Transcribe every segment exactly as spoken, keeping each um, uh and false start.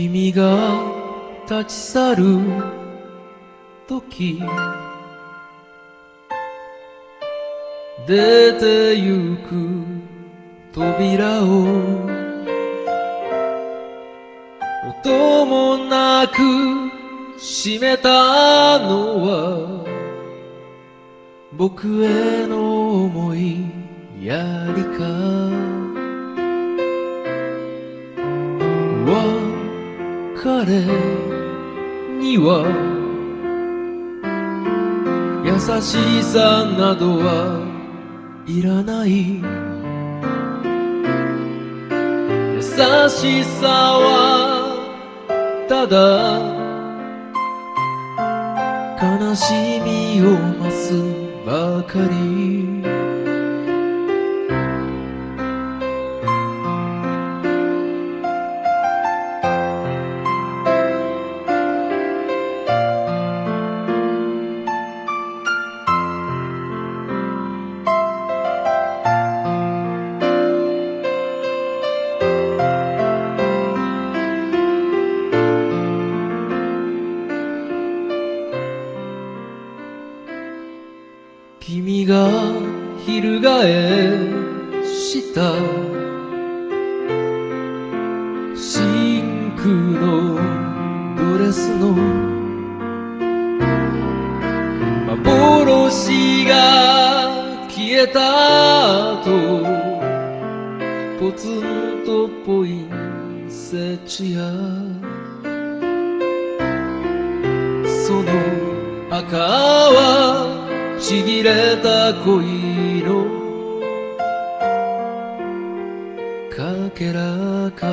君が立ち去る時出てゆく扉を音もなく閉めたのは僕への思いやりか別れには優しさなどはいらない優しさはただ悲しみを増すばかり君が翻したシンクのドレスの幻が消えた後ポツンとポインセチアその赤はちぎれた恋のかけらか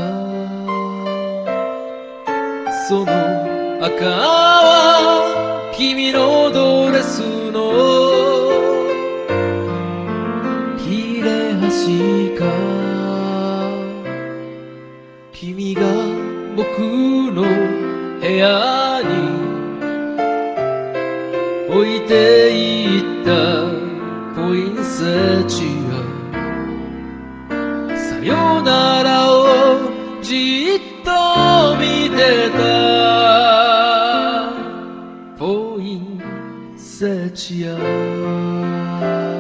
その赤は君のドレスの切れ端か君が僕の部屋に置いていったポインセチアさよならをじっと見てたポインセチア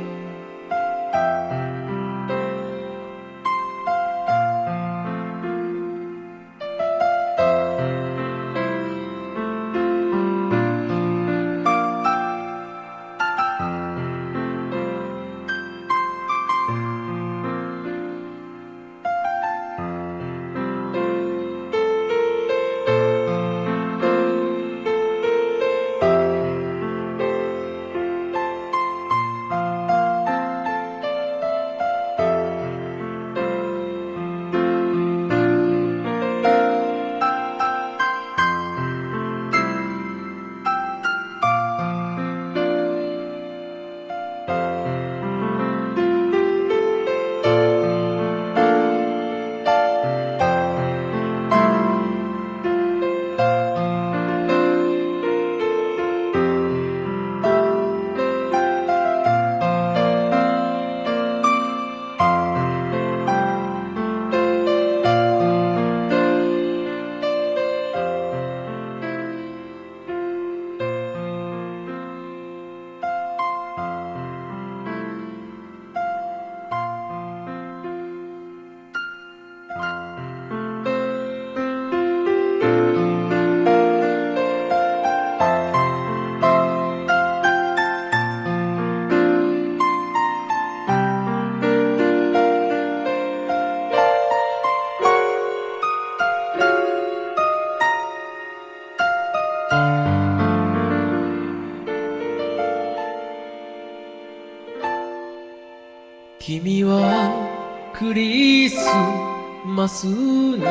君はクリスマスに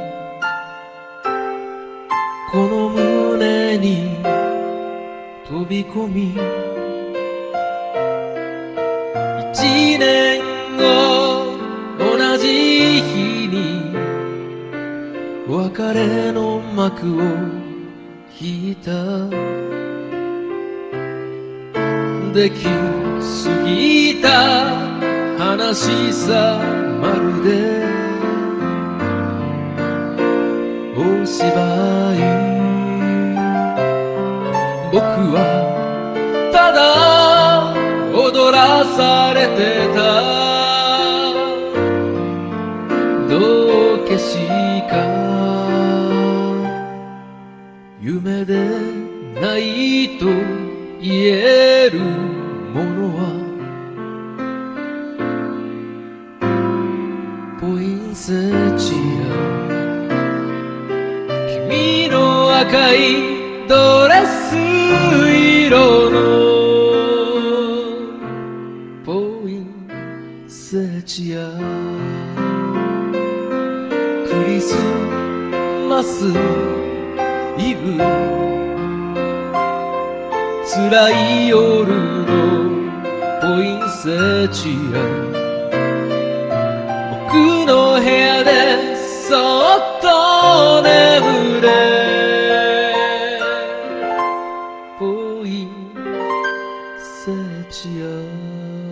この胸に飛び込み一年後同じ日に別れの幕を引いたできすぎた話さまるで芝居僕はただ踊らされてた道化師か夢でないと言えるものはポインセチア君の赤いドレス色のポインセチアクリスマスイブ辛い夜のポインセチア僕の部屋でそっと眠れポインセチア